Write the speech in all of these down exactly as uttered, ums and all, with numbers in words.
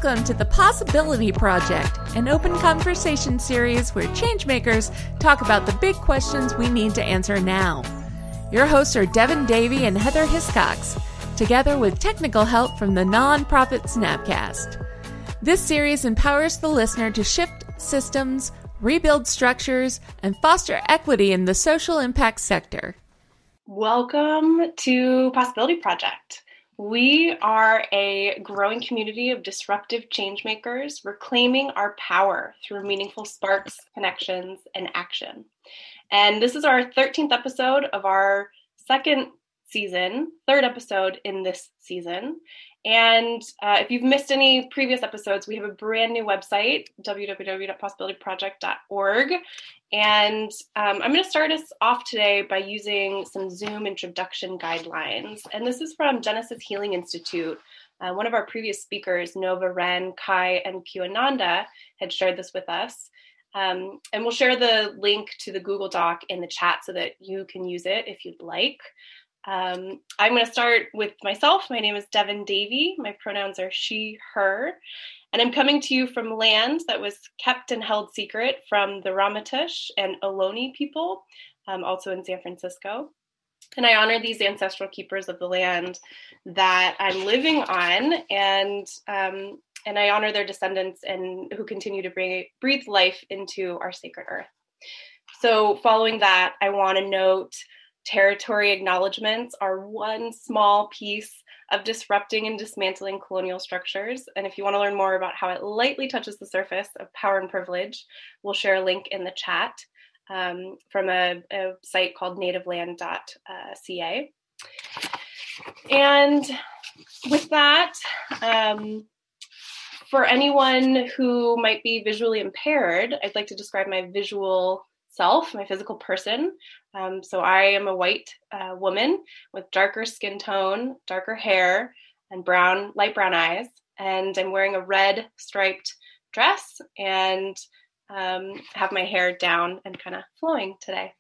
Welcome to the Possibility Project, an open conversation series where changemakers talk about the big questions we need to answer now. Your hosts are Devin Davey and Heather Hiscox, together with technical help from the nonprofit Snapcast. This series empowers the listener to shift systems, rebuild structures, and foster equity in the social impact sector. Welcome to Possibility Project. We are a growing community of disruptive changemakers reclaiming our power through meaningful sparks, connections, and action. And this is our thirteenth episode of our second season, third episode in this season. And uh, if you've missed any previous episodes, we have a brand new website, w w w dot possibility project dot org. And um, I'm going to start us off today by using some Zoom introduction guidelines. And this is from Genesis Healing Institute. Uh, one of our previous speakers, Nova Ren, Kai, and Puananda, had shared this with us. Um, and we'll share the link to the Google Doc in the chat so that you can use it if you'd like. Um, I'm going to start with myself. My name is Devin Davey. My pronouns are she, her. And I'm coming to you from land that was kept and held secret from the Ramaytush and Ohlone people, um, also in San Francisco. And I honor these ancestral keepers of the land that I'm living on, and um, and I honor their descendants and who continue to bring breathe life into our sacred earth. So following that, I want to note territory acknowledgements are one small piece of disrupting and dismantling colonial structures. And if you want to learn more about how it lightly touches the surface of power and privilege, we'll share a link in the chat um, from a, a site called native land dot c a. And with that, um, for anyone who might be visually impaired, I'd like to describe my visual self, my physical person. Um, so I am a white uh, woman with darker skin tone, darker hair, and brown, light brown eyes. And I'm wearing a red striped dress and um, have my hair down and kind of flowing today.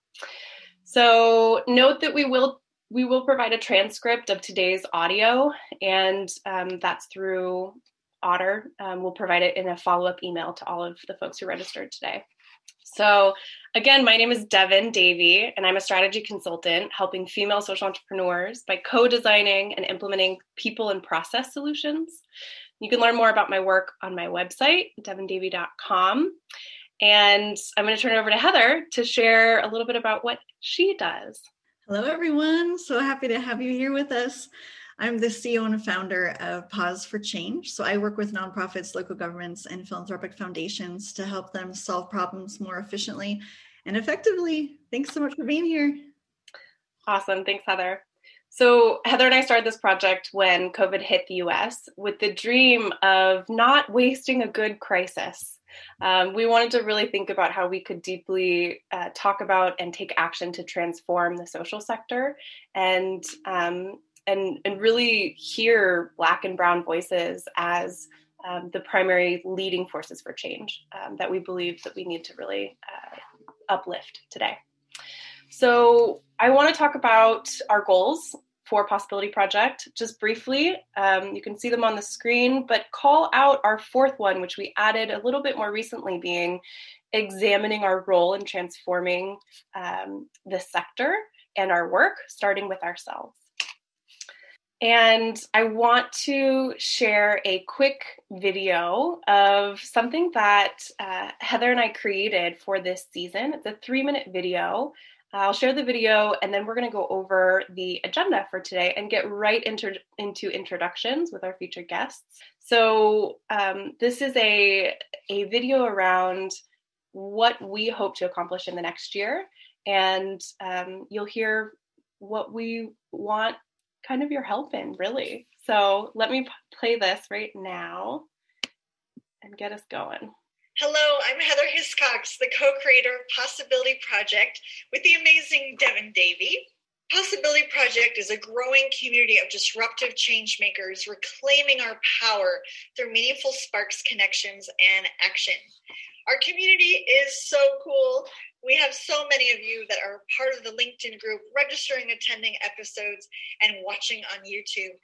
So note that we will we will provide a transcript of today's audio, and um, that's through Otter. Um, we'll provide it in a follow-up email to all of the folks who registered today. So again, my name is Devin Davey, and I'm a strategy consultant helping female social entrepreneurs by co-designing and implementing people and process solutions. You can learn more about my work on my website, devin davey dot com. And I'm going to turn it over to Heather to share a little bit about what she does. Hello, everyone. So happy to have you here with us. I'm the C E O and founder of Pause for Change. So I work with nonprofits, local governments, and philanthropic foundations to help them solve problems more efficiently and effectively. Thanks so much for being here. Awesome. Thanks, Heather. So Heather and I started this project when COVID hit the U S with the dream of not wasting a good crisis. Um, we wanted to really think about how we could deeply uh, talk about and take action to transform the social sector and um, And, and really hear Black and Brown voices as um, the primary leading forces for change um, that we believe that we need to really uh, uplift today. So I want to talk about our goals for Possibility Project just briefly. Um, you can see them on the screen, but call out our fourth one, which we added a little bit more recently, being examining our role in transforming um, the sector and our work, starting with ourselves. And I want to share a quick video of something that uh, Heather and I created for this season. It's a three-minute video. I'll share the video, and then we're going to go over the agenda for today and get right into, into introductions with our featured guests. So um, this is a, a video around what we hope to accomplish in the next year, and um, you'll hear what we want kind of your help in, really. So let me p- play this right now and get us going. Hello, I'm Heather Hiscox, the co-creator of Possibility Project with the amazing Devin Davey. Possibility Project is a growing community of disruptive change makers reclaiming our power through meaningful sparks, connections, and action. Our community is so cool. We have so many of you that are part of the LinkedIn group, registering, attending episodes, and watching on YouTube.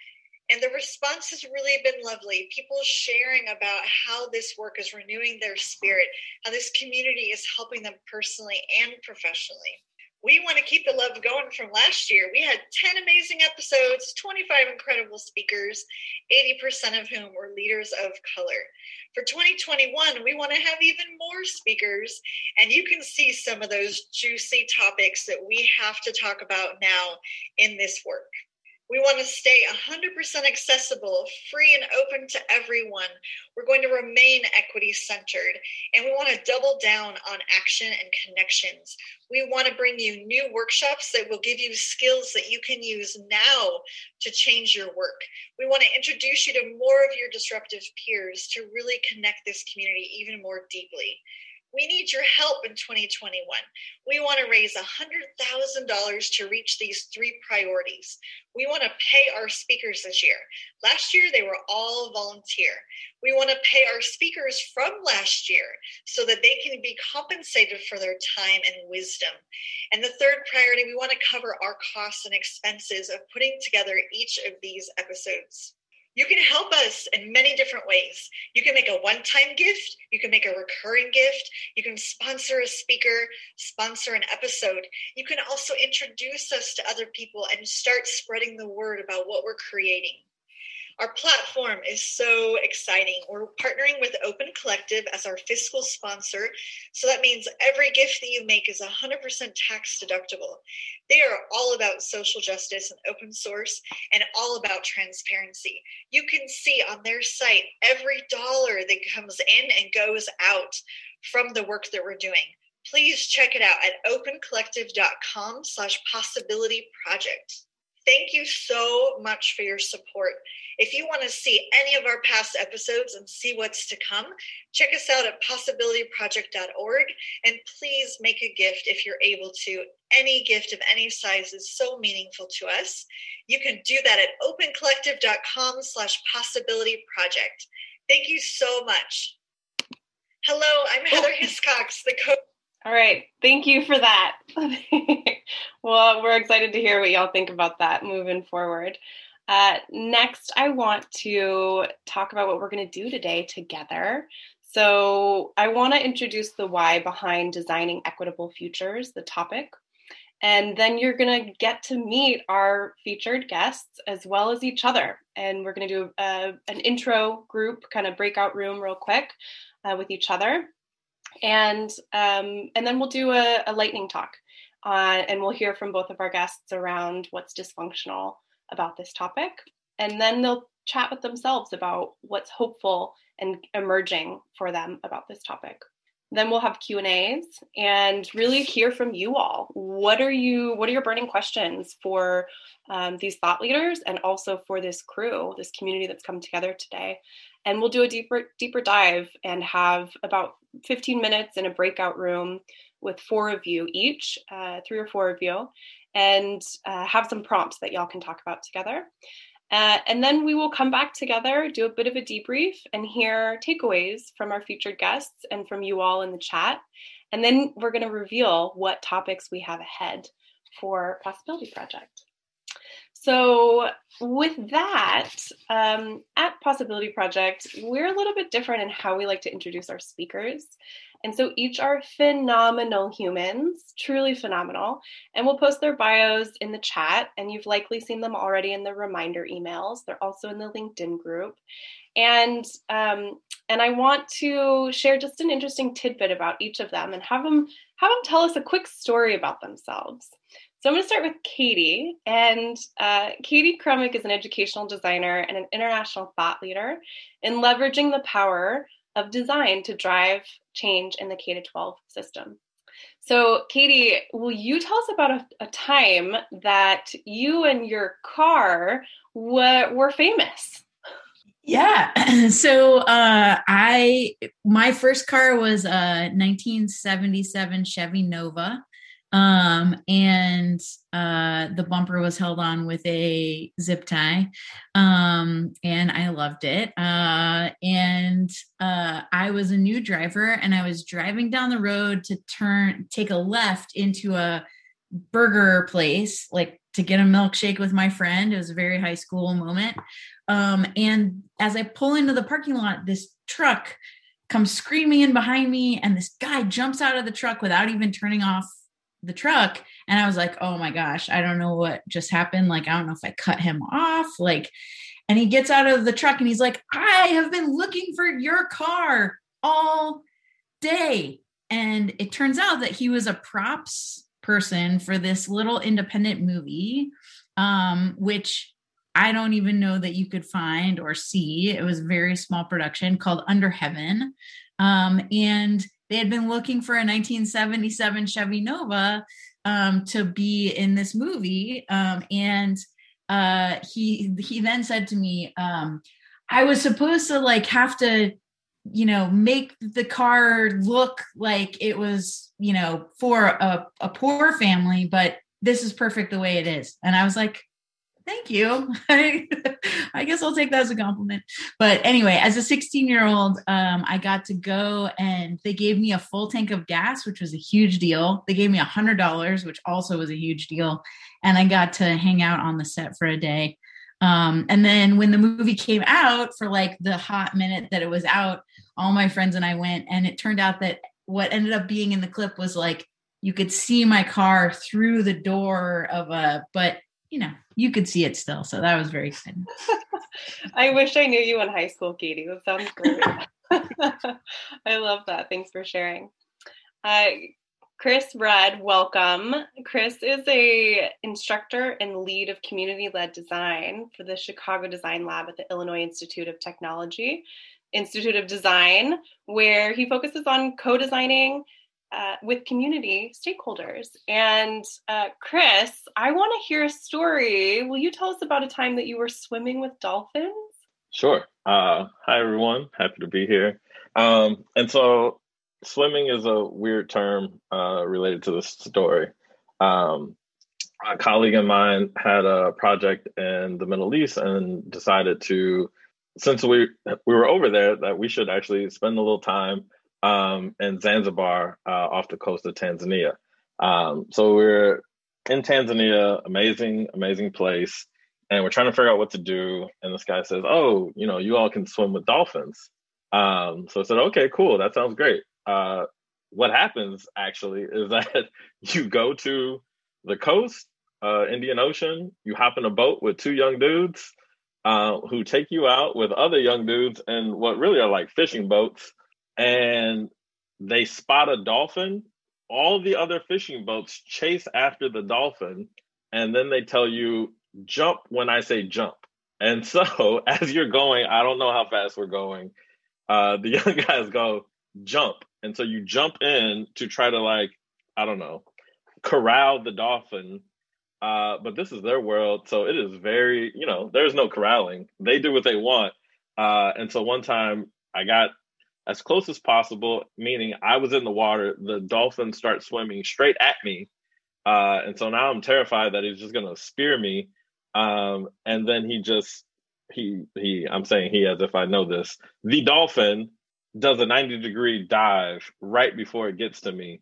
And the response has really been lovely. People sharing about how this work is renewing their spirit, how this community is helping them personally and professionally. We want to keep the love going from last year. We had ten amazing episodes, twenty-five incredible speakers, eighty percent of whom were leaders of color. For twenty twenty-one, we want to have even more speakers, and you can see some of those juicy topics that we have to talk about now in this work. We want to stay one hundred percent accessible, free and open to everyone. We're going to remain equity-centered, and we want to double down on action and connections. We want to bring you new workshops that will give you skills that you can use now to change your work. We want to introduce you to more of your disruptive peers to really connect this community even more deeply. We need your help in twenty twenty-one. We want to raise one hundred thousand dollars to reach these three priorities. We want to pay our speakers this year. Last year, they were all volunteer. We want to pay our speakers from last year so that they can be compensated for their time and wisdom. And the third priority, we want to cover our costs and expenses of putting together each of these episodes. You can help us in many different ways. You can make a one-time gift. You can make a recurring gift. You can sponsor a speaker, sponsor an episode. You can also introduce us to other people and start spreading the word about what we're creating. Our platform is so exciting. We're partnering with Open Collective as our fiscal sponsor. So that means every gift that you make is one hundred percent tax deductible. They are all about social justice and open source and all about transparency. You can see on their site every dollar that comes in and goes out from the work that we're doing. Please check it out at opencollective.com slash possibility project. Thank you so much for your support. If you want to see any of our past episodes and see what's to come, check us out at possibility project dot org, and please make a gift if you're able to. Any gift of any size is so meaningful to us. You can do that at opencollective.com slash possibility project. Thank you so much. Hello, I'm Heather Hiscox, the co- All right. Thank you for that. Well, we're excited to hear what y'all think about that moving forward. Uh, next, I want to talk about what we're going to do today together. So I want to introduce the why behind designing equitable futures, the topic. And then you're going to get to meet our featured guests as well as each other. And we're going to do a, an intro group, kind of breakout room real quick uh, with each other. And um, and then we'll do a, a lightning talk, uh, and we'll hear from both of our guests around what's dysfunctional about this topic. And then they'll chat with themselves about what's hopeful and emerging for them about this topic. Then we'll have Q and A's and really hear from you all. What are you? What are your burning questions for um, these thought leaders and also for this crew, this community that's come together today? And we'll do a deeper, deeper dive and have about fifteen minutes in a breakout room with four of you each, uh, three or four of you, and uh, have some prompts that y'all can talk about together. Uh, and then we will come back together, do a bit of a debrief, and hear takeaways from our featured guests and from you all in the chat. And then we're going to reveal what topics we have ahead for Possibility Project. So with that, um, at Possibility Project, we're a little bit different in how we like to introduce our speakers. And so each are phenomenal humans, truly phenomenal. And we'll post their bios in the chat, and you've likely seen them already in the reminder emails. They're also in the LinkedIn group. And um, and I want to share just an interesting tidbit about each of them and have them, have them tell us a quick story about themselves. So I'm going to start with Katie, and uh, Katie Krummick is an educational designer and an international thought leader in leveraging the power of design to drive change in the K through twelve system. So Katie, will you tell us about a, a time that you and your car were, were famous? Yeah. So uh, I, my first car was a nineteen seventy-seven Chevy Nova. Um, and, uh, the bumper was held on with a zip tie. Um, and I loved it. Uh, and, uh, I was a new driver, and I was driving down the road to turn, take a left into a burger place, like to get a milkshake with my friend. It was a very high school moment. Um, and as I pull into the parking lot, this truck comes screaming in behind me, and this guy jumps out of the truck without even turning off the truck. And I was like, oh my gosh, I don't know what just happened. Like, I don't know if I cut him off. Like, and he gets out of the truck and he's like, I have been looking for your car all day. And it turns out that he was a props person for this little independent movie, um, which I don't even know that you could find or see. It was a very small production called Under Heaven. Um, and they had been looking for a nineteen seventy-seven Chevy Nova um, to be in this movie. Um, and uh, he he then said to me, um, I was supposed to like have to, you know, make the car look like it was, you know, for a, a poor family, but this is perfect the way it is. And I was like, thank you. I, I guess I'll take that as a compliment. But anyway, as a sixteen year old, um, I got to go and they gave me a full tank of gas, which was a huge deal. They gave me a hundred dollars, which also was a huge deal. And I got to hang out on the set for a day. Um, and then when the movie came out, for like the hot minute that it was out, all my friends and I went, and it turned out that what ended up being in the clip was like, you could see my car through the door of a, but you know, you could see it still. So that was very exciting. I wish I knew you in high school, Katie. That sounds great. I love that. Thanks for sharing. Uh, Chris Rudd, welcome. Chris is a instructor and lead of community-led design for the Chicago Design Lab at the Illinois Institute of Technology, Institute of Design, where he focuses on co-designing Uh, with community stakeholders. And uh, Chris, I want to hear a story. Will you tell us about a time that you were swimming with dolphins? Sure. Uh, hi, everyone. Happy to be here. Um, and so swimming is a weird term uh, related to this story. Um, a colleague of mine had a project in the Middle East and decided to, since we we were over there, that we should actually spend a little time Um, in Zanzibar, uh, off the coast of Tanzania. Um, so we're in Tanzania, amazing, amazing place. And we're trying to figure out what to do. And this guy says, oh, you know, you all can swim with dolphins. Um, so I said, okay, cool. That sounds great. Uh, what happens actually is that you go to the coast, uh, Indian Ocean, you hop in a boat with two young dudes uh, who take you out with other young dudes in what really are like fishing boats. And they spot a dolphin. All the other fishing boats chase after the dolphin. And then they tell you, jump when I say jump. And so as you're going, I don't know how fast we're going. Uh, the young guys go, jump. And so you jump in to try to like, I don't know, corral the dolphin. Uh, but this is their world. So it is very, you know, there's no corralling. They do what they want. Uh, and so one time I got as close as possible, meaning I was in the water, the dolphin starts swimming straight at me. Uh, and so now I'm terrified that he's just going to spear me. Um, and then he just, he, he, I'm saying he as if I know this, the dolphin does a ninety degree dive right before it gets to me.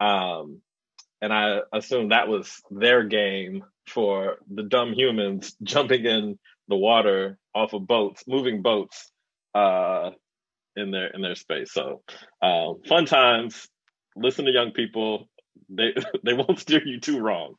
Um, and I assume that was their game for the dumb humans jumping in the water off of boats, moving boats, uh, in their in their space. So um, fun times. Listen to young people. They they won't steer you too wrong.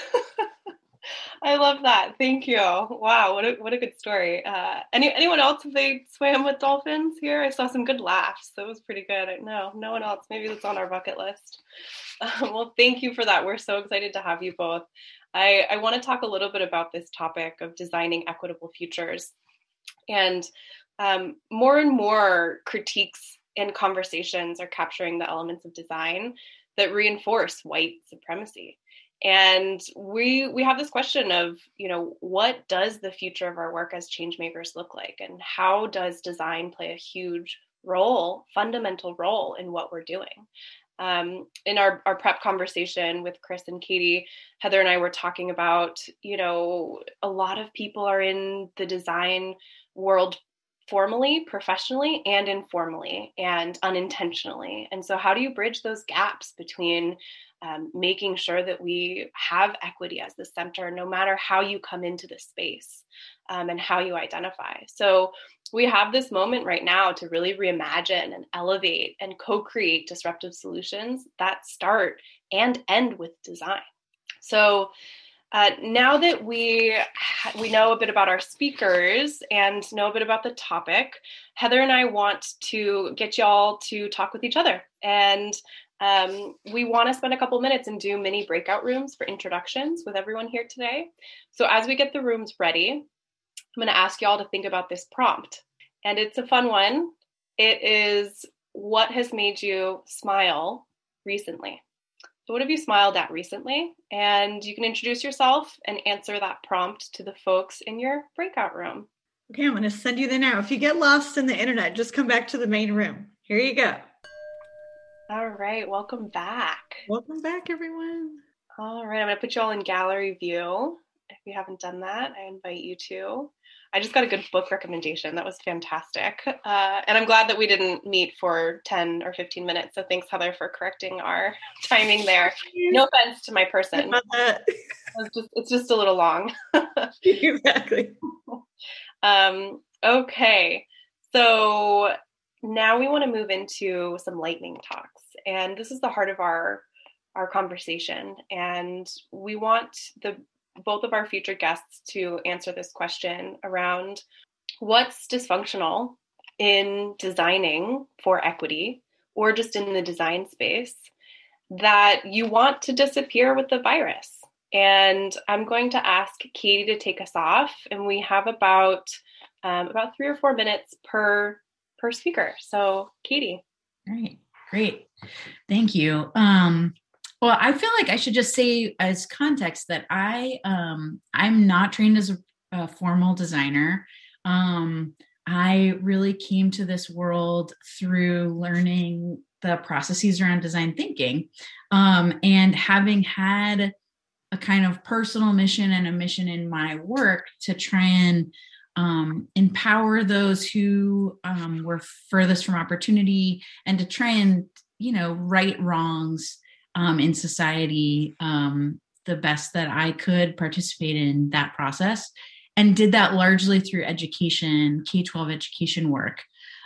I love that. Thank you. Wow, what a what a good story. Uh, any anyone else, have they swam with dolphins here? I saw some good laughs. That was pretty good. No, no one else. Maybe that's on our bucket list. Um, well, thank you for that. We're so excited to have you both. I, I want to talk a little bit about this topic of designing equitable futures. And Um, more and more critiques and conversations are capturing the elements of design that reinforce white supremacy. And we we have this question of, you know, what does the future of our work as change makers look like? And how does design play a huge role, fundamental role in what we're doing? Um, in our, our prep conversation with Chris and Katie, Heather and I were talking about, you know, a lot of people are in the design world formally, professionally, and informally and unintentionally. And so how do you bridge those gaps between um, making sure that we have equity as the center, no matter how you come into the space um, and how you identify? So we have this moment right now to really reimagine and elevate and co-create disruptive solutions that start and end with design. So Uh, now that we we know a bit about our speakers and know a bit about the topic, Heather and I want to get y'all to talk with each other. And um, we want to spend a couple minutes and do mini breakout rooms for introductions with everyone here today. So as we get the rooms ready, I'm going to ask y'all to think about this prompt. And it's a fun one. It is, what has made you smile recently? So what have you smiled at recently? And you can introduce yourself and answer that prompt to the folks in your breakout room. Okay, I'm going to send you there now. If you get lost in the internet, just come back to the main room. Here you go. All right, welcome back. Welcome back, everyone. All right, I'm going to put you all in gallery view. If you haven't done that, I invite you to. I just got a good book recommendation. That was fantastic. Uh, and I'm glad that we didn't meet for ten or fifteen minutes. So thanks, Heather, for correcting our timing there. No offense to my person. It's just, it's just a little long. Exactly. Um, okay. So now we want to move into some lightning talks. And this is the heart of our, our conversation. And we want the both of our future guests to answer this question around what's dysfunctional in designing for equity or just in the design space that you want to disappear with the virus. And I'm going to ask Katie to take us off, and we have about um, about three or four minutes per per speaker. So Katie. All right, great. Thank you. Um, Well, I feel like I should just say as context that I, um, I'm not trained as a, a formal designer. Um, I really came to this world through learning the processes around design thinking, um, and having had a kind of personal mission and a mission in my work to try and um, empower those who um, were furthest from opportunity, and to try and, you know, right wrongs Um, in society, um, the best that I could participate in that process, and did that largely through education, K twelve education work.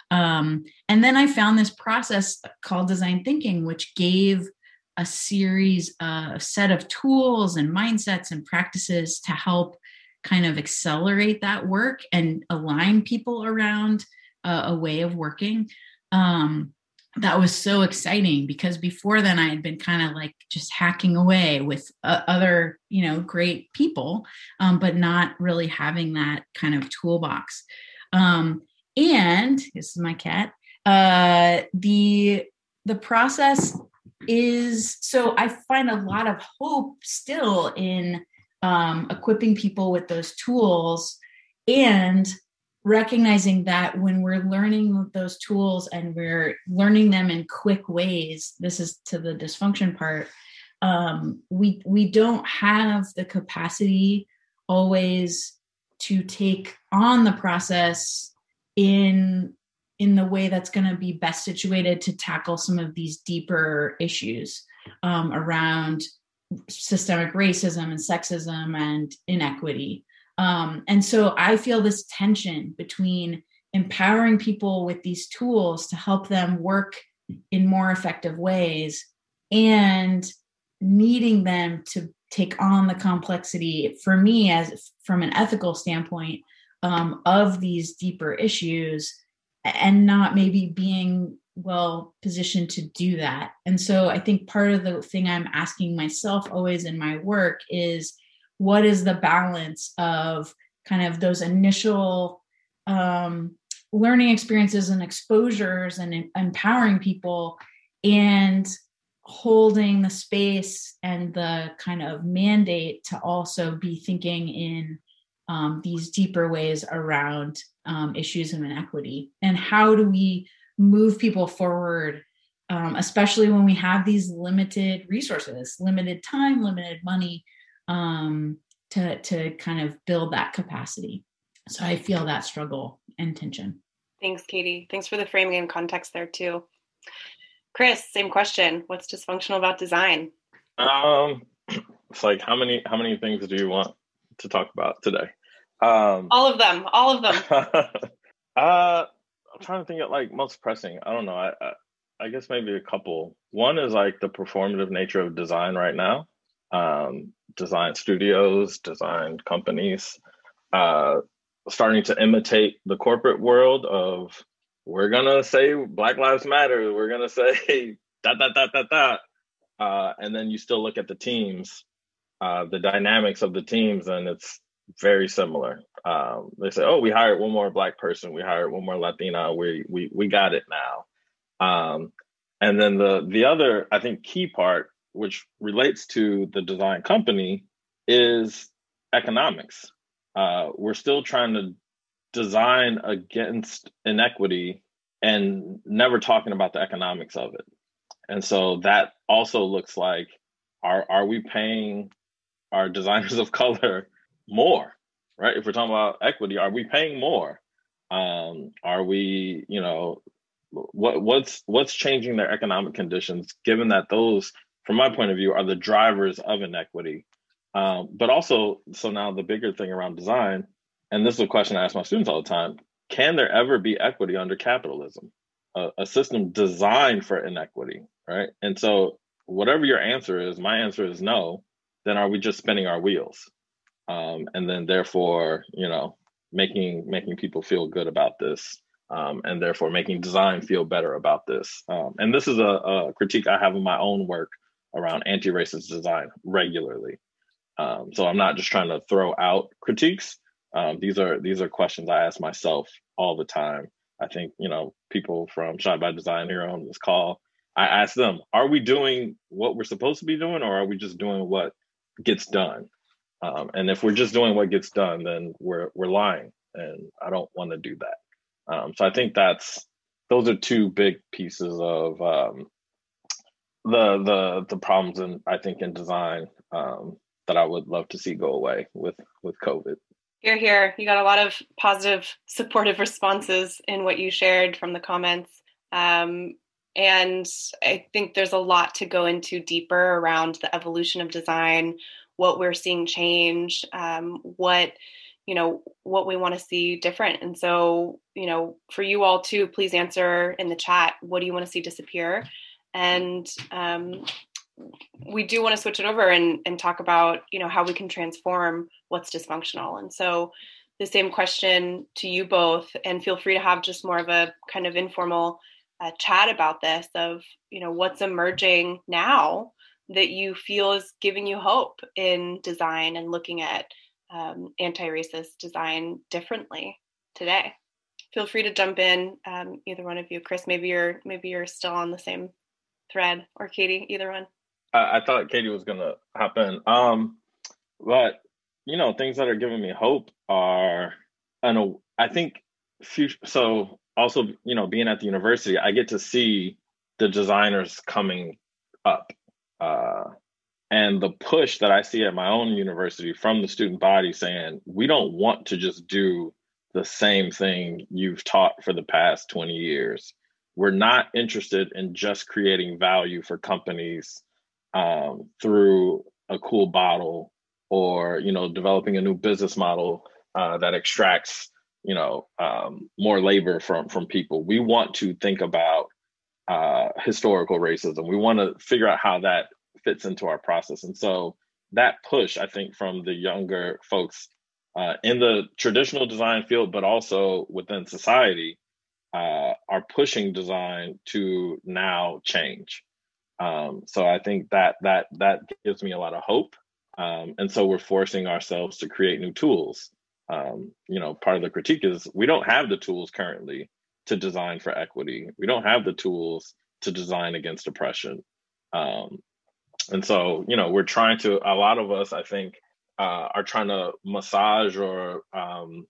Um, and then I found this process called design thinking, which gave a series, a set of tools and mindsets and practices to help kind of accelerate that work and align people around uh, a way of working. Um, That was so exciting, because before then I had been kind of like just hacking away with uh, other, you know, great people, um, but not really having that kind of toolbox. Um, and this is my cat. Uh, the the process is, so I find a lot of hope still in um, equipping people with those tools, and recognizing that when we're learning those tools and we're learning them in quick ways, this is to the dysfunction part, um, we we don't have the capacity always to take on the process in in the way that's going to be best situated to tackle some of these deeper issues um, around systemic racism and sexism and inequity. Um, and so I feel this tension between empowering people with these tools to help them work in more effective ways and needing them to take on the complexity, for me, as from an ethical standpoint, um, of these deeper issues, and not maybe being well positioned to do that. And so I think part of the thing I'm asking myself always in my work is, what is the balance of kind of those initial um, learning experiences and exposures and em- empowering people, and holding the space and the kind of mandate to also be thinking in um, these deeper ways around um, issues of inequity, and how do we move people forward, um, especially when we have these limited resources, limited time, limited money, um, to, to kind of build that capacity. So I feel that struggle and tension. Thanks, Katie. Thanks for the framing and context there too. Chris, same question. What's dysfunctional about design? Um, it's like, how many, how many things do you want to talk about today? Um, all of them, all of them. uh, I'm trying to think of like most pressing. I don't know. I, I, I guess maybe a couple. One is like the performative nature of design right now. Um, design studios, design companies, uh, starting to imitate the corporate world of, we're gonna say Black Lives Matter, we're gonna say dot, dot, dot, dot, dot. Uh, and then you still look at the teams, uh, the dynamics of the teams, and it's very similar. Um, they say, oh, we hired one more Black person, we hired one more Latina, we we we got it now. Um, and then the the other, I think, key part, which relates to the design company, is economics. Uh, we're still trying to design against inequity and never talking about the economics of it. And so that also looks like, are are we paying our designers of color more, right? If we're talking about equity, are we paying more? Um, are we, you know, what what's what's changing their economic conditions, given that those, from my point of view, are the drivers of inequity? Um, but also, so now the bigger thing around design, and this is a question I ask my students all the time, can there ever be equity under capitalism? A, a system designed for inequity, right? And so whatever your answer is, my answer is no, then are we just spinning our wheels? Um, and then therefore, you know, making making people feel good about this, um, and therefore making design feel better about this. Um, and this is a, a critique I have in my own work around anti-racist design regularly. Um, so I'm not just trying to throw out critiques. Um, these are these are questions I ask myself all the time. I think, you know, people from Shot by Design here on this call, I ask them, are we doing what we're supposed to be doing, or are we just doing what gets done? Um, and if we're just doing what gets done, then we're we're lying, and I don't want to do that. Um, so I think that's those are two big pieces of um, the the the problems in I think in design um, that I would love to see go away with with COVID. Here, here. You got a lot of positive, supportive responses in what you shared from the comments. Um, and I think there's a lot to go into deeper around the evolution of design, what we're seeing change, um, what, you know, what we want to see different. And so, you know, for you all too, please answer in the chat, what do you want to see disappear? And um, we do want to switch it over and, and talk about, you know, how we can transform what's dysfunctional. And so the same question to you both, and feel free to have just more of a kind of informal uh, chat about this of, you know, what's emerging now that you feel is giving you hope in design and looking at um, anti-racist design differently today. Feel free to jump in, um, either one of you. Chris, maybe you're maybe you're still on the same thread, or Katie, either one. I, I thought Katie was gonna hop in, um, but you know, things that are giving me hope are, and I think, future. So also, you know, being at the university, I get to see the designers coming up, uh, and the push that I see at my own university from the student body saying, we don't want to just do the same thing you've taught for the past twenty years. We're not interested in just creating value for companies um, through a cool bottle, or, you know, developing a new business model uh, that extracts, you know, um, more labor from, from people. We want to think about uh, historical racism. We want to figure out how that fits into our process. And so that push, I think, from the younger folks uh, in the traditional design field, but also within society, uh, are pushing design to now change. Um, so I think that that that gives me a lot of hope. Um, and so we're forcing ourselves to create new tools. Um, you know, part of the critique is we don't have the tools currently to design for equity. We don't have the tools to design against oppression. Um, and so, you know, we're trying to, a lot of us, I think, uh, are trying to massage or um,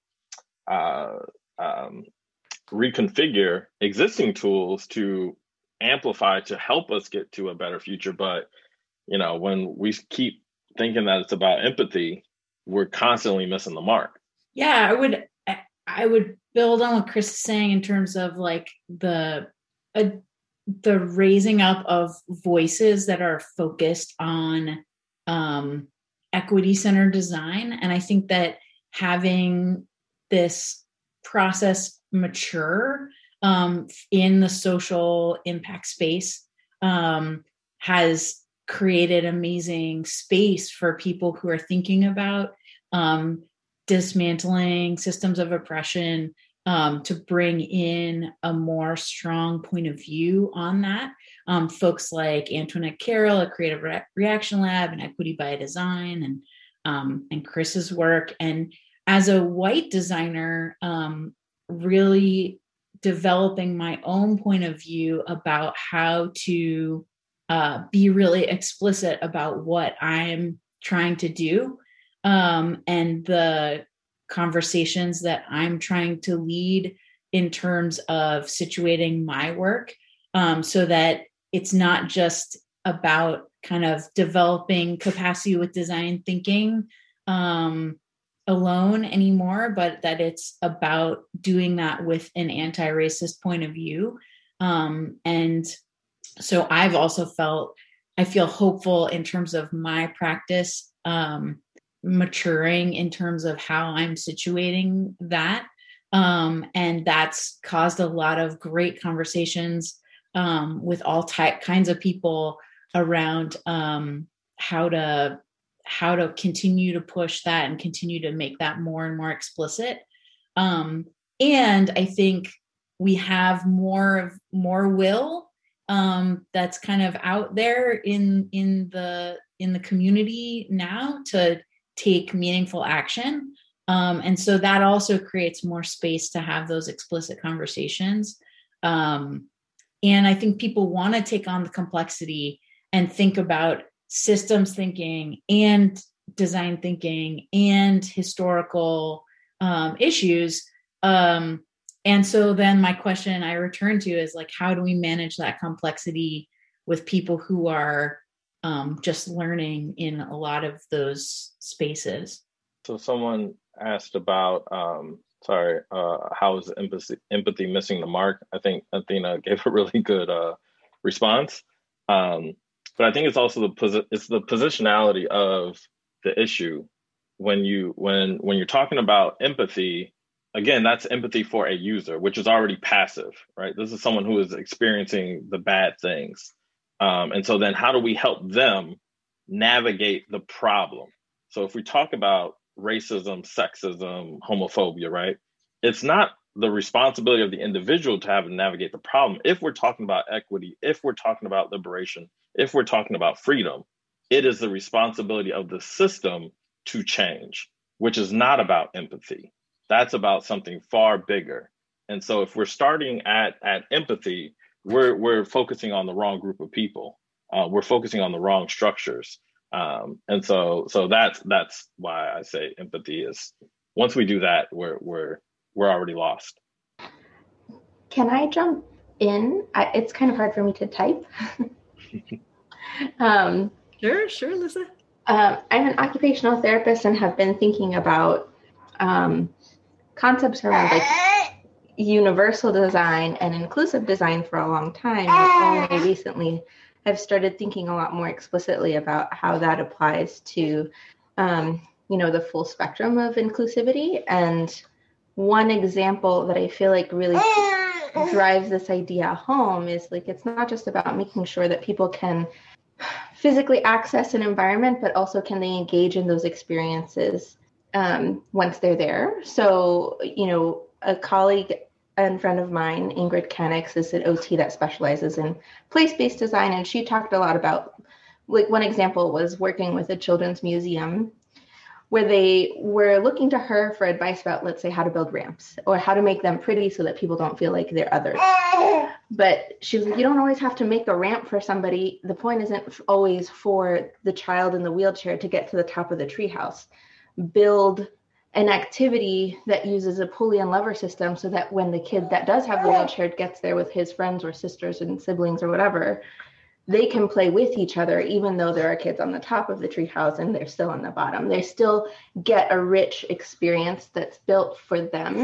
uh, um, reconfigure existing tools to amplify, to help us get to a better future. But, you know, when we keep thinking that it's about empathy, we're constantly missing the mark. Yeah, I would I would build on what Chris is saying in terms of like the uh, the raising up of voices that are focused on um, equity-centered design. And I think that having this process mature um, in the social impact space um, has created amazing space for people who are thinking about um, dismantling systems of oppression, um, to bring in a more strong point of view on that. Um, folks like Antoinette Carroll at Creative Re- Reaction Lab and Equity by Design, and um, and Chris's work. And as a white designer, um, really developing my own point of view about how to uh, be really explicit about what I'm trying to do, um, and the conversations that I'm trying to lead in terms of situating my work, um, so that it's not just about kind of developing capacity with design thinking um, alone anymore, but that it's about doing that with an anti-racist point of view. Um, and so I've also felt, I feel hopeful in terms of my practice um, maturing in terms of how I'm situating that. Um, and that's caused a lot of great conversations um, with all type kinds of people around um, how to how to continue to push that and continue to make that more and more explicit. Um, and I think we have more of more will um, that's kind of out there in in the in the community now to take meaningful action. Um, and so that also creates more space to have those explicit conversations. Um, and I think people want to take on the complexity and think about systems thinking and design thinking and historical um, issues. Um, and so then my question I return to is like, how do we manage that complexity with people who are um, just learning in a lot of those spaces? So someone asked about, um, sorry, uh, how is empathy, empathy missing the mark? I think Athena gave a really good uh, response. Um, but I think it's also the posi- it's the positionality of the issue. When you when when you're talking about empathy, again, that's empathy for a user, which is already passive, right? This is someone who is experiencing the bad things. Um, and so then how do we help them navigate the problem? So if we talk about racism, sexism, homophobia, right? It's not the responsibility of the individual to have to navigate the problem. If we're talking about equity, if we're talking about liberation, if we're talking about freedom, it is the responsibility of the system to change, which is not about empathy. That's about something far bigger. And so if we're starting at, at empathy, we're, we're focusing on the wrong group of people. Uh, we're focusing on the wrong structures. Um, and so, so that's that's why I say empathy is. Once we do that, we're we're we're already lost. Can I jump in? I, it's kind of hard for me to type. um, sure, sure, Lisa. Uh, I'm an occupational therapist and have been thinking about um, concepts around like universal design and inclusive design for a long time. And only recently I've started thinking a lot more explicitly about how that applies to, um, you know, the full spectrum of inclusivity. And one example that I feel like really drives this idea home is like, it's not just about making sure that people can physically access an environment, but also can they engage in those experiences um, once they're there. So, you know, a colleague and friend of mine, Ingrid Kenix, is an O T that specializes in place-based design. And she talked a lot about, like one example was working with a children's museum where they were looking to her for advice about, let's say, how to build ramps or how to make them pretty so that people don't feel like they're others. But she was like, you don't always have to make a ramp for somebody. The point isn't always for the child in the wheelchair to get to the top of the treehouse. Build an activity that uses a pulley and lever system so that when the kid that does have the wheelchair gets there with his friends or sisters and siblings or whatever, they can play with each other, even though there are kids on the top of the treehouse and they're still on the bottom. They still get a rich experience that's built for them,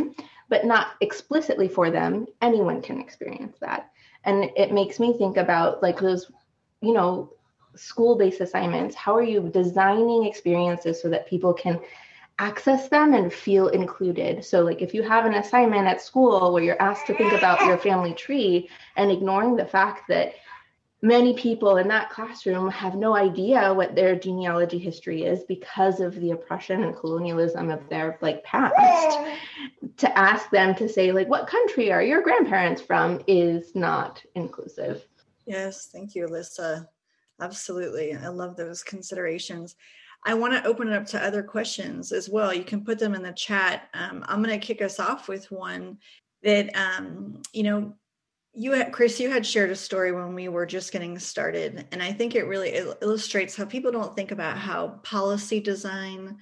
but not explicitly for them. Anyone can experience that. And it makes me think about like those, you know, school-based assignments. How are you designing experiences so that people can access them and feel included? So like if you have an assignment at school where you're asked to think about your family tree and ignoring the fact that many people in that classroom have no idea what their genealogy history is because of the oppression and colonialism of their like past, to ask them to say like, what country are your grandparents from, is not inclusive. Yes, thank you, Alyssa. Absolutely. I love those considerations. I want to open it up to other questions as well. You can put them in the chat. Um, I'm going to kick us off with one that, um, you know, you had, Chris, you had shared a story when we were just getting started. And I think it really il- illustrates how people don't think about how policy design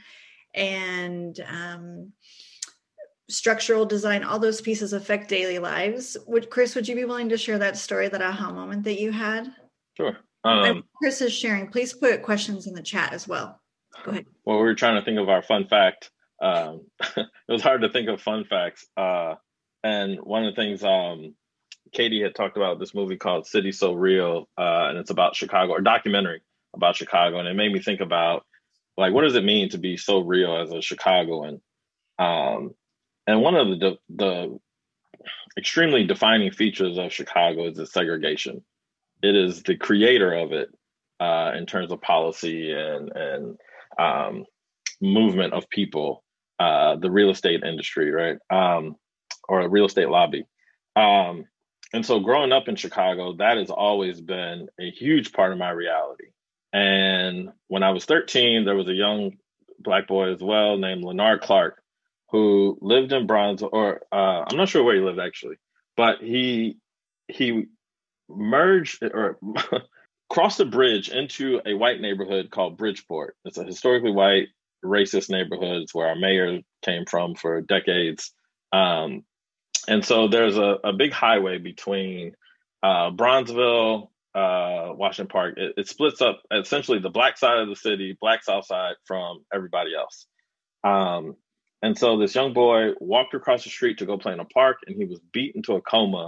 and um, structural design, all those pieces affect daily lives. Would Chris, would you be willing to share that story, that aha moment that you had? Sure. Um, Chris is sharing. Please put questions in the chat as well. Go ahead. Well, we were trying to think of our fun fact. Um, it was hard to think of fun facts. Uh, and one of the things, um, Katie had talked about this movie called City So Real, uh, and it's about Chicago, or documentary about Chicago. And it made me think about, like, what does it mean to be so real as a Chicagoan? Um, and one of the, the extremely defining features of Chicago is its segregation. It is the creator of it uh, in terms of policy and, and um, movement of people, uh, the real estate industry, right? Um, or a real estate lobby. Um, And so growing up in Chicago, that has always been a huge part of my reality. And when I was thirteen, there was a young Black boy as well named Leonard Clark, who lived in Bronzeville, or uh, I'm not sure where he lived actually, but he he merged or crossed a bridge into a white neighborhood called Bridgeport. It's a historically white, racist neighborhood. It's where our mayor came from for decades. Um, And so there's a, a big highway between uh, Bronzeville, uh, Washington Park. It, it splits up essentially the Black side of the city, Black South side, from everybody else. Um, and so this young boy walked across the street to go play in a park, and he was beat into a coma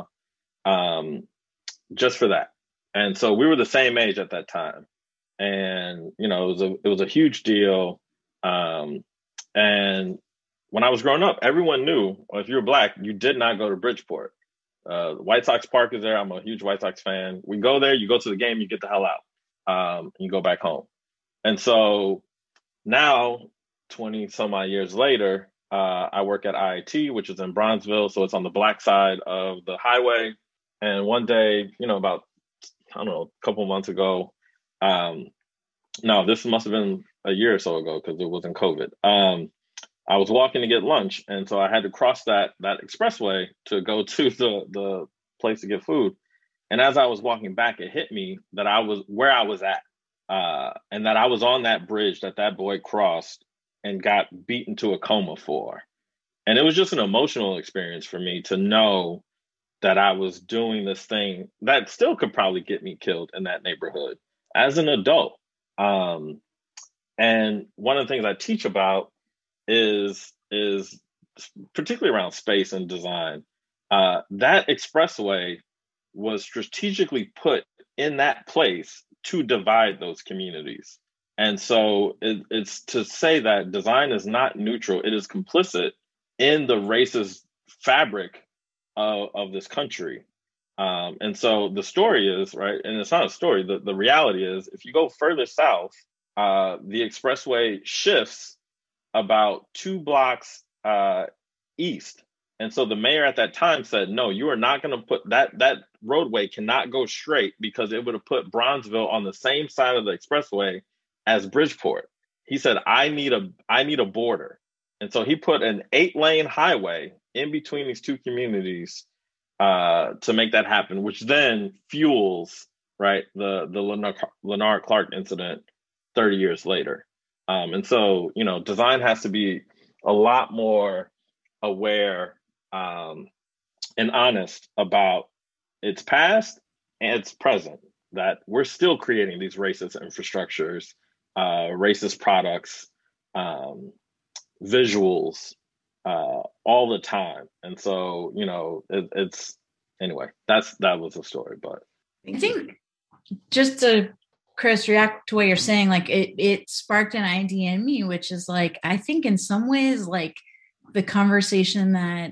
um, just for that. And so we were the same age at that time. And, you know, it was a, it was a huge deal. Um, and when I was growing up, everyone knew, well, if you were Black, you did not go to Bridgeport. Uh, White Sox Park is there. I'm a huge White Sox fan. We go there, you go to the game, you get the hell out, um, and you go back home. And so now, twenty some odd years later, uh, I work at I I T, which is in Bronzeville. So it's on the Black side of the highway. And one day, you know, about, I don't know, a couple months ago, um, no, this must have been a year or so ago because it wasn't COVID. Um, I was walking to get lunch, and so I had to cross that that expressway to go to the the place to get food. And as I was walking back, it hit me that I was where I was at, uh, and that I was on that bridge that that boy crossed and got beaten to a coma for. And it was just an emotional experience for me to know that I was doing this thing that still could probably get me killed in that neighborhood as an adult. Um, and one of the things I teach about is is particularly around space and design. Uh, that expressway was strategically put in that place to divide those communities. And so it, it's to say that design is not neutral. It is complicit in the racist fabric of, of this country. Um, and so the story is, right, and it's not a story, the, the reality is, if you go further south, uh, the expressway shifts about two blocks uh, east. And so the mayor at that time said, no, you are not going to put that, that roadway cannot go straight because it would have put Bronzeville on the same side of the expressway as Bridgeport. He said, I need a, I need a border. And so he put an eight lane highway in between these two communities uh, to make that happen, which then fuels, right, the, the Leonard, Leonard Clark incident thirty years later. Um, and so, you know, design has to be a lot more aware um, and honest about its past and its present, that we're still creating these racist infrastructures, uh, racist products, um, visuals, uh, all the time. And so, you know, it, it's anyway, that's that was the story. But I think just to Chris react to what you're saying, like it it sparked an idea in me, which is like, I think in some ways, like the conversation that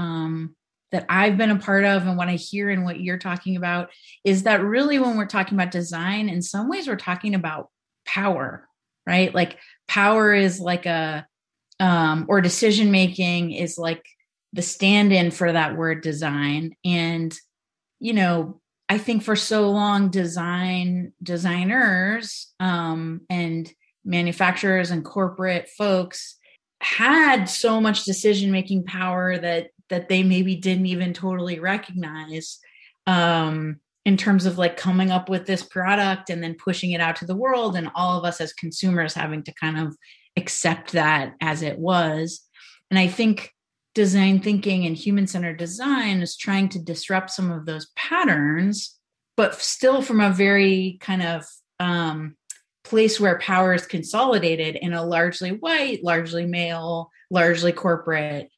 um that I've been a part of and what I hear and what you're talking about is that really when we're talking about design, in some ways we're talking about power, right? Like power is like a, um, or decision making is like the stand-in for that word design. And, you know, I think for so long design designers um, and manufacturers and corporate folks had so much decision-making power that that they maybe didn't even totally recognize um, in terms of like coming up with this product and then pushing it out to the world, and all of us as consumers having to kind of accept that as it was. And I think design thinking and human-centered design is trying to disrupt some of those patterns, but still from a very kind of um, place where power is consolidated in a largely white, largely male, largely corporate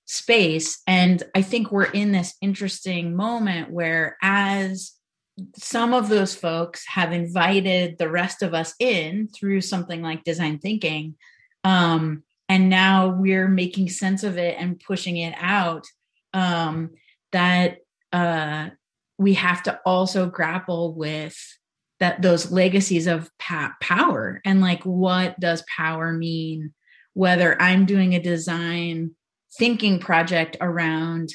space. And I think we're in this interesting moment where as some of those folks have invited the rest of us in through something like design thinking, um, and now we're making sense of it and pushing it out, um, that uh, we have to also grapple with that those legacies of pa- power and like, what does power mean, whether I'm doing a design thinking project around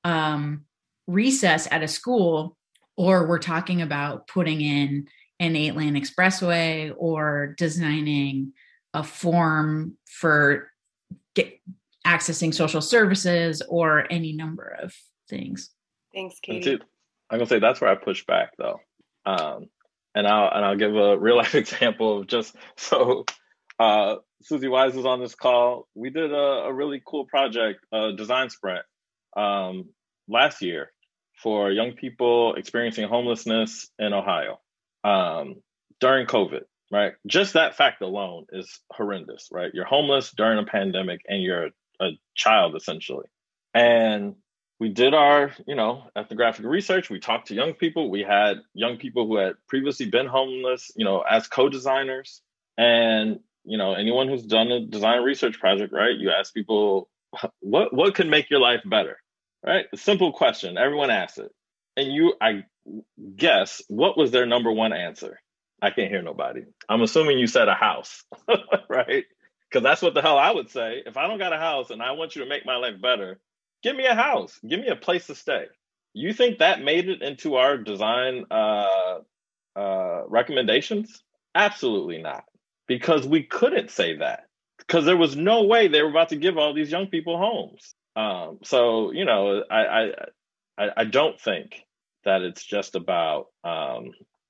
um, recess at a school, or we're talking about putting in an eight lane expressway or designing a form for get, accessing social services or any number of things. Thanks, Katie. I'm gonna say that's where I push back though. Um, and I'll, and I'll give a real life example of just, so uh, Susie Wise was on this call. We did a, a really cool project, a design sprint um, last year for young people experiencing homelessness in Ohio um, during COVID, right? Just that fact alone is horrendous, right? You're homeless during a pandemic and you're a child essentially. And we did our, you know, ethnographic research. We talked to young people. We had young people who had previously been homeless, you know, as co-designers. And, you know, anyone who's done a design research project, right? You ask people, what what could make your life better, right? A simple question. Everyone asks it. And you, I guess, what was their number one answer? I can't hear nobody. I'm assuming you said a house, right? Because that's what the hell I would say. If I don't got a house and I want you to make my life better, give me a house. Give me a place to stay. You think that made it into our design uh, uh, recommendations? Absolutely not. Because we couldn't say that. Because there was no way they were about to give all these young people homes. Um, so, you know, I, I I I don't think that it's just about um,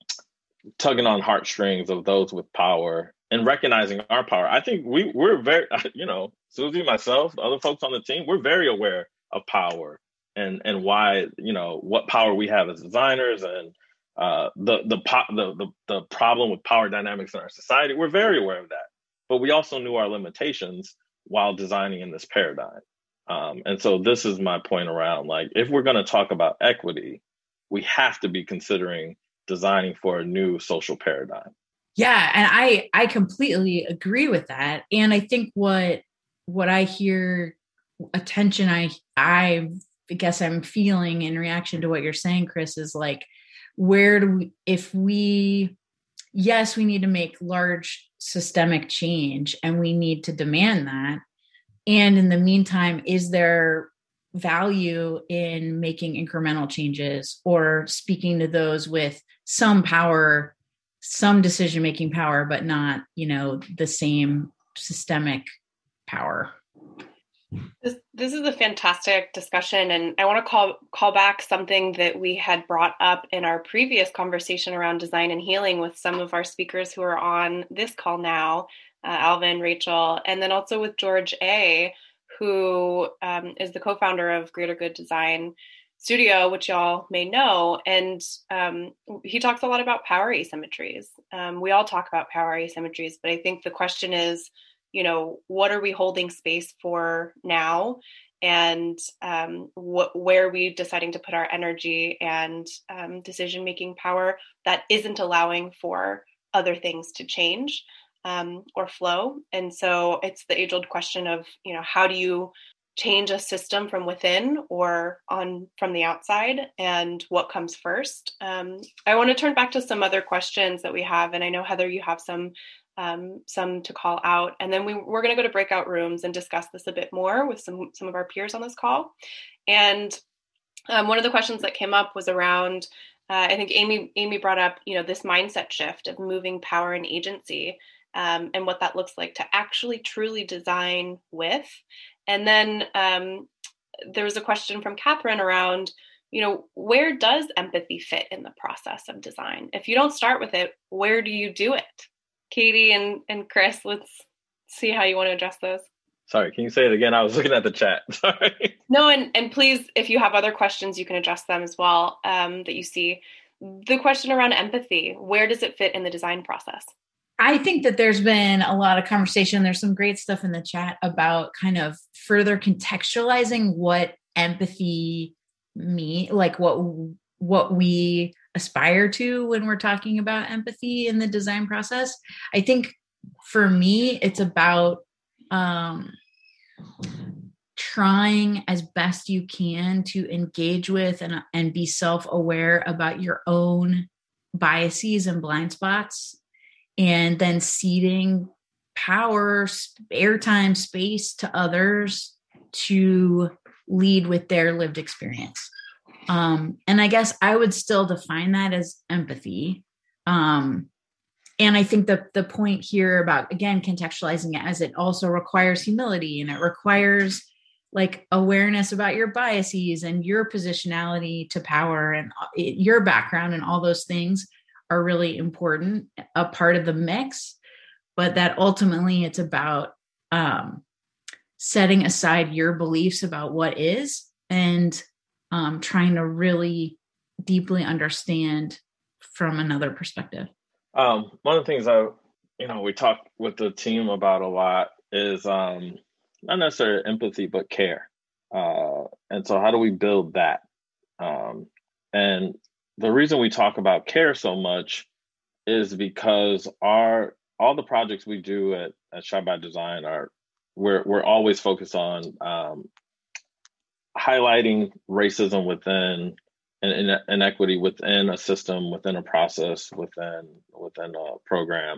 tugging on heartstrings of those with power and recognizing our power. I think we, we're very, you know, Susie, myself, other folks on the team, we're very aware of power and and why, you know, what power we have as designers and uh, the, the the the the problem with power dynamics in our society. We're very aware of that, but we also knew our limitations while designing in this paradigm. Um, and so this is my point around, like, if we're going to talk about equity, we have to be considering designing for a new social paradigm. Yeah, and I I completely agree with that. And I think what what I hear attention I I guess I'm feeling in reaction to what you're saying, Chris, is like, where do we, if we, yes, we need to make large systemic change and we need to demand that. And in the meantime, is there value in making incremental changes or speaking to those with some power, some decision-making power, but not, you know, the same systemic power? This, this is a fantastic discussion, and I want to call call back something that we had brought up in our previous conversation around design and healing with some of our speakers who are on this call now, uh, Alva and Rachel, and then also with George A., who um, is the co-founder of Greater Good Design Studio, which y'all may know. And um, he talks a lot about power asymmetries. Um, we all talk about power asymmetries, but I think the question is, you know, what are we holding space for now? And um, what, where are we deciding to put our energy and um, decision-making power that isn't allowing for other things to change um, or flow? And so it's the age-old question of, you know, how do you change a system from within or on from the outside, and what comes first? Um, I want to turn back to some other questions that we have. And I know, Heather, you have some Um, some to call out. And then we, we're going to go to breakout rooms and discuss this a bit more with some, some of our peers on this call. And um, one of the questions that came up was around, uh, I think Amy, Amy brought up, you know, this mindset shift of moving power and agency um, and what that looks like to actually truly design with. And then um, there was a question from Catherine around, you know, where does empathy fit in the process of design? If you don't start with it, where do you do it? Katie and, and Chris, let's see how you want to address those. Sorry, can you say it again? I was looking at the chat. Sorry. No, and, and please, if you have other questions, you can address them as well um, that you see. The question around empathy, where does it fit in the design process? I think that there's been a lot of conversation. There's some great stuff in the chat about kind of further contextualizing what empathy mean, like what what we aspire to when we're talking about empathy in the design process. I think for me, it's about um, trying as best you can to engage with and, and be self-aware about your own biases and blind spots, and then ceding power, airtime, space to others to lead with their lived experience. Um, and I guess I would still define that as empathy. Um, and I think that the point here about, again, contextualizing it as it also requires humility, and it requires like awareness about your biases and your positionality to power, and your background, and all those things are really important, a part of the mix, but that ultimately it's about um, setting aside your beliefs about what is, and Um, trying to really deeply understand from another perspective. Um, one of the things I, you know, we talk with the team about a lot is um, not necessarily empathy, but care. Uh, and so how do we build that? Um, and the reason we talk about care so much is because our all the projects we do at, at Shy by Design are, we're, we're always focused on um, highlighting racism within and inequity within a system, within a process, within within a program.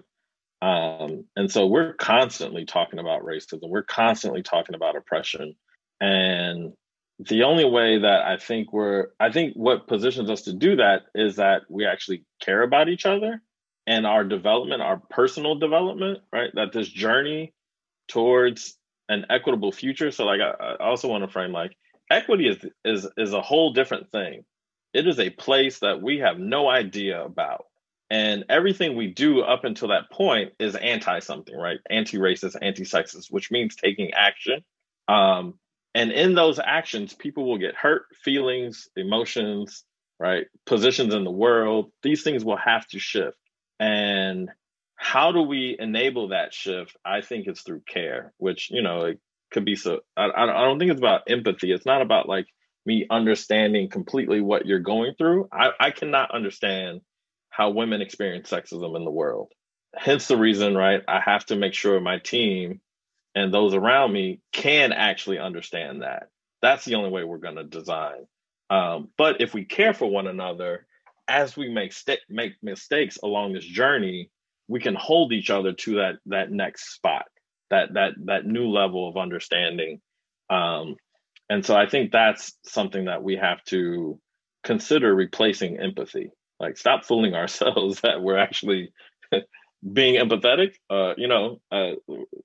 Um, and so we're constantly talking about racism. We're constantly talking about oppression. And the only way that I think we're, I think what positions us to do that is that we actually care about each other and our development, our personal development, right? That this journey towards an equitable future. So like, I, I also want to frame like, equity is, is is a whole different thing. It is a place that we have no idea about. And everything we do up until that point is anti-something, right? Anti-racist, anti-sexist, which means taking action. Um, and in those actions, people will get hurt, feelings, emotions, right? Positions in the world. These things will have to shift. And how do we enable that shift? I think it's through care, which, you know, it, could be so I, I don't think it's about empathy. It's not about like me understanding completely what you're going through. I, I cannot understand how women experience sexism in the world. Hence the reason, right, I have to make sure my team and those around me can actually understand that. That's the only way we're going to design. Um, but if we care for one another, as we make st- make mistakes along this journey, we can hold each other to that that next spot. that that that new level of understanding. Um, and so I think that's something that we have to consider replacing empathy. Like, stop fooling ourselves that we're actually being empathetic, uh, you know, uh,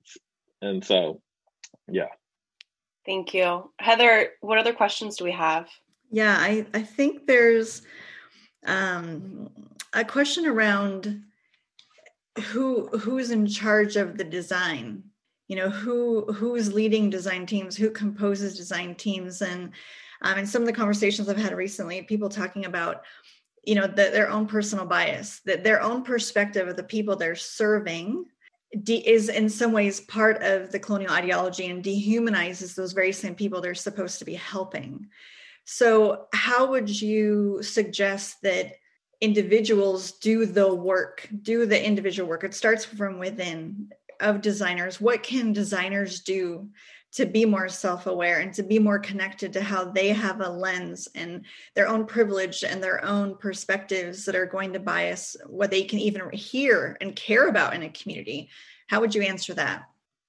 and so, yeah. Thank you. Heather, what other questions do we have? Yeah, I, I think there's um, a question around who who's in charge of the design. You know, who who's leading design teams, who composes design teams. And um, in some of the conversations I've had recently, people talking about, you know, the, their own personal bias, that their own perspective of the people they're serving de- is in some ways part of the colonial ideology and dehumanizes those very same people they're supposed to be helping. So how would you suggest that individuals do the work, do the individual work? It starts from within of designers. What can designers do to be more self-aware and to be more connected to how they have a lens and their own privilege and their own perspectives that are going to bias what they can even hear and care about in a community? How would you answer that?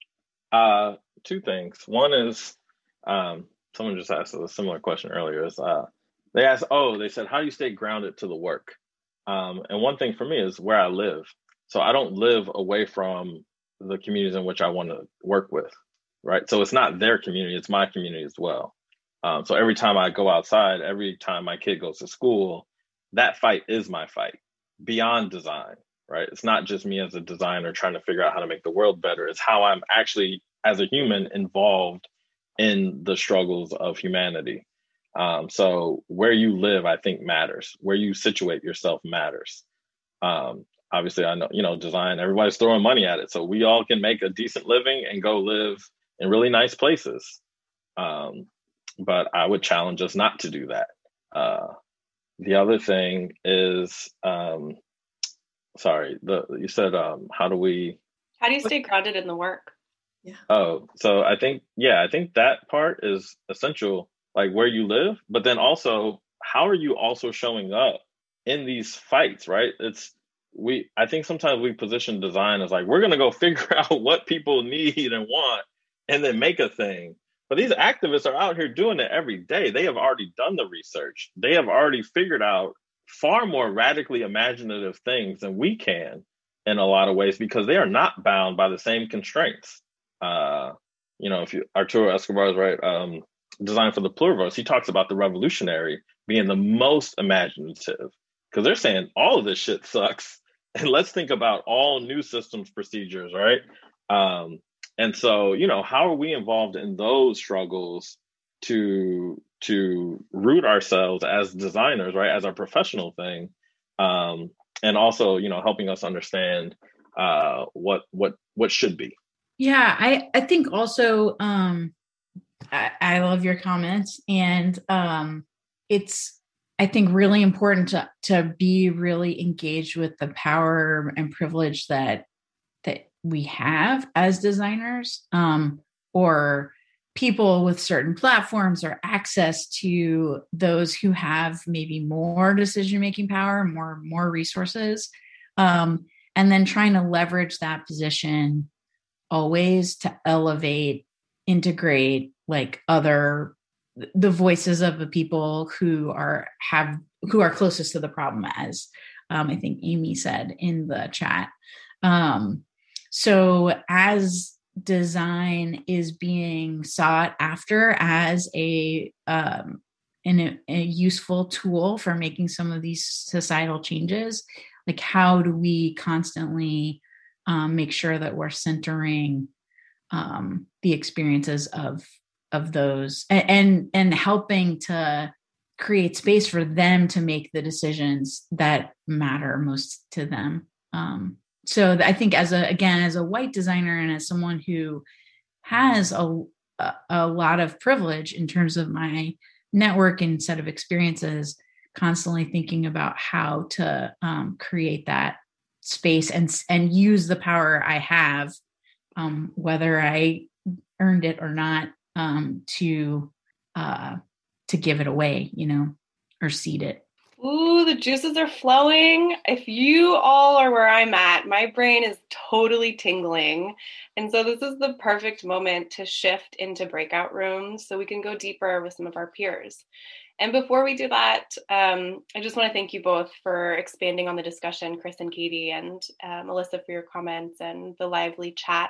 Uh, two things. One is, um, someone just asked a similar question earlier, is uh, they asked, oh, they said, how do you stay grounded to the work? Um, and one thing for me is where I live. So I don't live away from the communities in which I want to work with, right? So it's not their community, it's my community as well. Um, so every time I go outside, every time my kid goes to school, that fight is my fight beyond design, right? It's not just me as a designer trying to figure out how to make the world better. It's how I'm actually, as a human, involved in the struggles of humanity. Um, so where you live, I think, matters. Where you situate yourself matters. Um, obviously, I know, you know, design, everybody's throwing money at it. So we all can make a decent living and go live in really nice places. Um, but I would challenge us not to do that. Uh, the other thing is, um, sorry, the you said, um, how do we... How do you stay grounded in the work? Yeah. Oh, so I think, yeah, I think that part is essential, like where you live, but then also, how are you also showing up in these fights, right? It's, we, I think sometimes we position design as like, we're going to go figure out what people need and want and then make a thing. But these activists are out here doing it every day. They have already done the research. They have already figured out far more radically imaginative things than we can in a lot of ways, because they are not bound by the same constraints. Uh, you know, if you, Arturo Escobar is right, um, Design for the Pluriverse, he talks about the revolutionary being the most imaginative, because they're saying all of this shit sucks. And let's think about all new systems procedures, right? Um, and so, you know, how are we involved in those struggles to to root ourselves as designers, right, as our professional thing, um, and also, you know, helping us understand uh, what what what should be. Yeah, I, I think also, um, I, I love your comments, and um, it's, I think, really important to, to be really engaged with the power and privilege that, that we have as designers, um, or people with certain platforms or access to those who have maybe more decision-making power, more, more resources, um, and then trying to leverage that position always to elevate, integrate like other, the voices of the people who are have who are closest to the problem, as um, I think Amy said in the chat. Um, so as design is being sought after as a um, an, a useful tool for making some of these societal changes, like how do we constantly Um, make sure that we're centering um, the experiences of of those and, and and helping to create space for them to make the decisions that matter most to them. Um, so I think as a again as a white designer and as someone who has a a, a lot of privilege in terms of my network and set of experiences, constantly thinking about how to um, create that space and and use the power I have, um, whether I earned it or not, um, to uh, to give it away, you know, or seed it. Ooh, the juices are flowing. If you all are where I'm at, my brain is totally tingling. And so this is the perfect moment to shift into breakout rooms so we can go deeper with some of our peers. And before we do that, um, I just want to thank you both for expanding on the discussion, Chris and Katie, and uh, Melissa for your comments and the lively chat.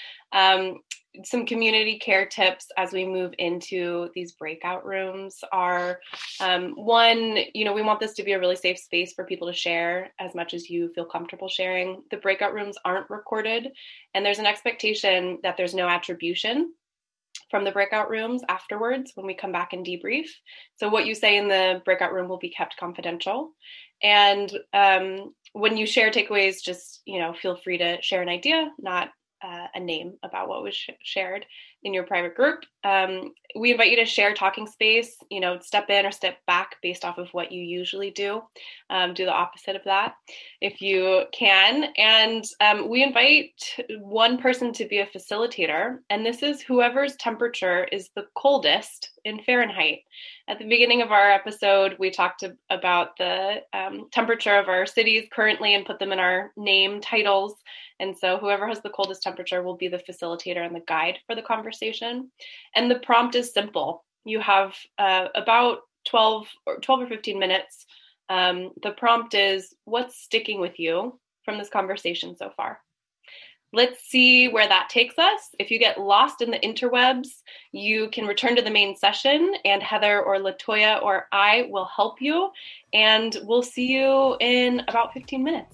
Um, some community care tips as we move into these breakout rooms are, um, one, you know, we want this to be a really safe space for people to share as much as you feel comfortable sharing. The breakout rooms aren't recorded, and there's an expectation that there's no attribution from the breakout rooms afterwards when we come back and debrief. So what you say in the breakout room will be kept confidential. And um, when you share takeaways, just, you know, feel free to share an idea, not uh, a name about what was sh- shared in your private group. Um, we invite you to share talking space, you know, step in or step back based off of what you usually do. Um, do the opposite of that if you can. And um, we invite one person to be a facilitator. And this is whoever's temperature is the coldest in Fahrenheit. At the beginning of our episode, we talked to, about the um, temperature of our cities currently and put them in our name titles. And so whoever has the coldest temperature will be the facilitator and the guide for the conversation. And the prompt is simple. You have uh, about twelve or twelve or fifteen minutes. Um, the prompt is, what's sticking with you from this conversation so far? Let's see where that takes us. If you get lost in the interwebs, you can return to the main session, and Heather or Latoya or I will help you. And we'll see you in about fifteen minutes.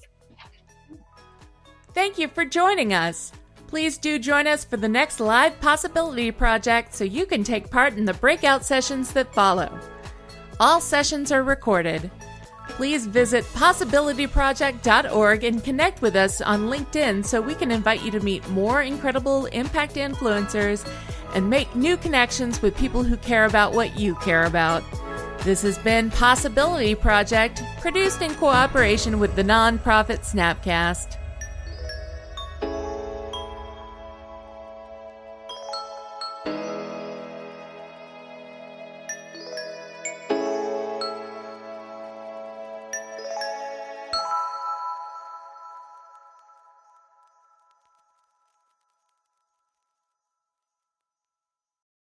Thank you for joining us. Please do join us for the next live Possibility Project so you can take part in the breakout sessions that follow. All sessions are recorded. Please visit possibility project dot org and connect with us on LinkedIn so we can invite you to meet more incredible impact influencers and make new connections with people who care about what you care about. This has been Possibility Project, produced in cooperation with the nonprofit Snapcast.